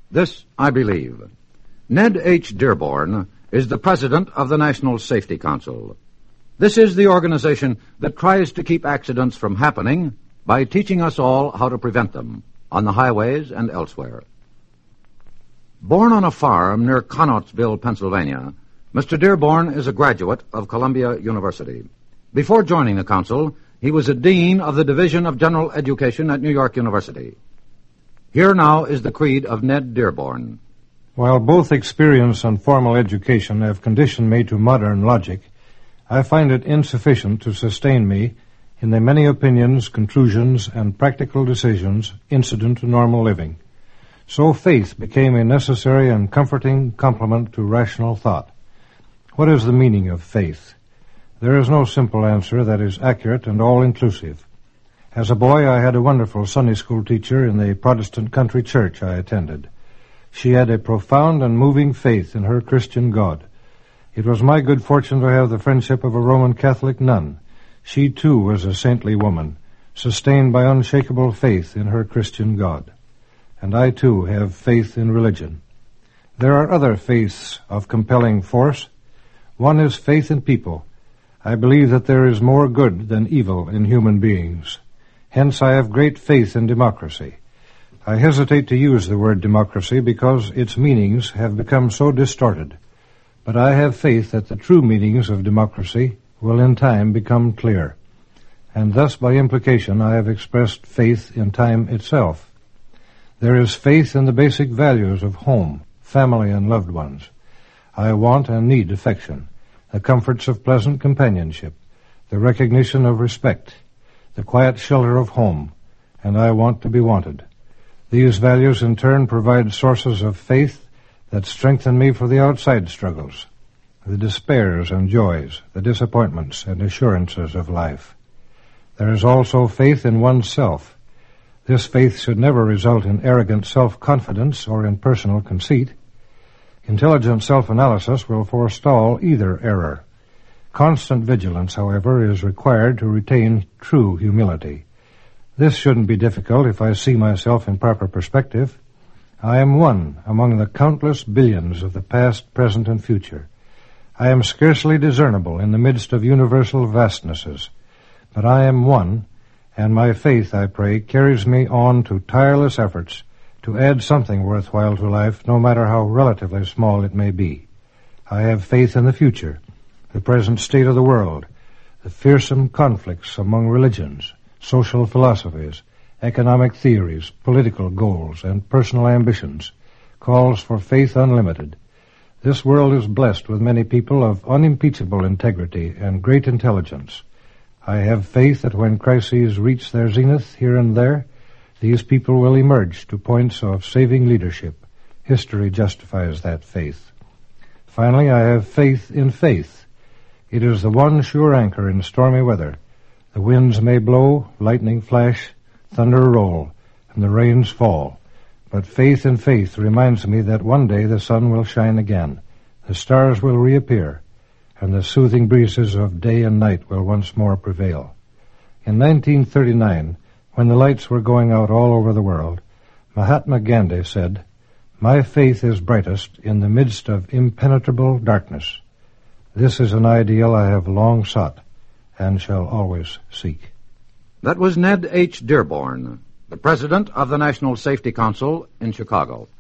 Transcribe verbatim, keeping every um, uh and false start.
This I believe. Ned H. Dearborn is the president of the National Safety Council. This is the organization that tries to keep accidents from happening by teaching us all how to prevent them on the highways and elsewhere. Born on a farm near Connorsville, Pennsylvania, Mister Dearborn is a graduate of Columbia University. Before joining the council, he was a dean of the Division of General Education at New York University. Here now is the creed of Ned Dearborn. While both experience and formal education have conditioned me to modern logic, I find it insufficient to sustain me in the many opinions, conclusions, and practical decisions incident to normal living. So faith became a necessary and comforting complement to rational thought. What is the meaning of faith? There is no simple answer that is accurate and all-inclusive. As a boy, I had a wonderful Sunday school teacher in the Protestant country church I attended. She had a profound and moving faith in her Christian God. It was my good fortune to have the friendship of a Roman Catholic nun. She, too, was a saintly woman, sustained by unshakable faith in her Christian God. And I, too, have faith in religion. There are other faiths of compelling force. One is faith in people. I believe that there is more good than evil in human beings. Hence, I have great faith in democracy. I hesitate to use the word democracy because its meanings have become so distorted. But I have faith that the true meanings of democracy will in time become clear. And thus, by implication, I have expressed faith in time itself. There is faith in the basic values of home, family, and loved ones. I want and need affection, the comforts of pleasant companionship, the recognition of respect, the quiet shelter of home, and I want to be wanted. These values in turn provide sources of faith that strengthen me for the outside struggles, the despairs and joys, the disappointments and assurances of life. There is also faith in oneself. This faith should never result in arrogant self-confidence or in personal conceit. Intelligent self-analysis will forestall either error. Constant vigilance, however, is required to retain true humility. This shouldn't be difficult if I see myself in proper perspective. I am one among the countless billions of the past, present, and future. I am scarcely discernible in the midst of universal vastnesses, but I am one, and my faith, I pray, carries me on to tireless efforts to add something worthwhile to life, no matter how relatively small it may be. I have faith in the future, the present state of the world, the fearsome conflicts among religions, social philosophies, economic theories, political goals, and personal ambitions, calls for faith unlimited. This world is blessed with many people of unimpeachable integrity and great intelligence. I have faith that when crises reach their zenith here and there, these people will emerge to points of saving leadership. History justifies that faith. Finally, I have faith in faith. It is the one sure anchor in stormy weather. The winds may blow, lightning flash, thunder roll, and the rains fall. But faith in faith reminds me that one day the sun will shine again, the stars will reappear, and the soothing breezes of day and night will once more prevail. In nineteen thirty-nine, when the lights were going out all over the world, Mahatma Gandhi said, "My faith is brightest in the midst of impenetrable darkness." This is an ideal I have long sought and shall always seek. That was Ned H. Dearborn, the president of the National Safety Council in Chicago.